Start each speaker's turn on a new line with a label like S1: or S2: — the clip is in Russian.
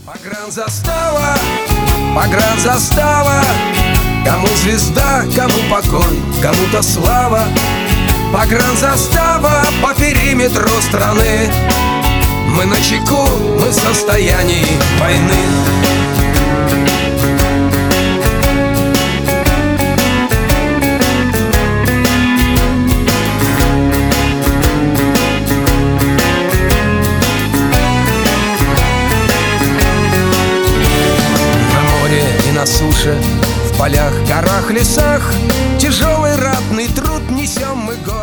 S1: Погранзастава, погранзастава, кому звезда, кому покой, кому-то слава. Погранзастава по периметру страны. Мы начеку, мы в состоянии войны. На суше, в полях, горах, лесах тяжелый ратный труд несем мы город.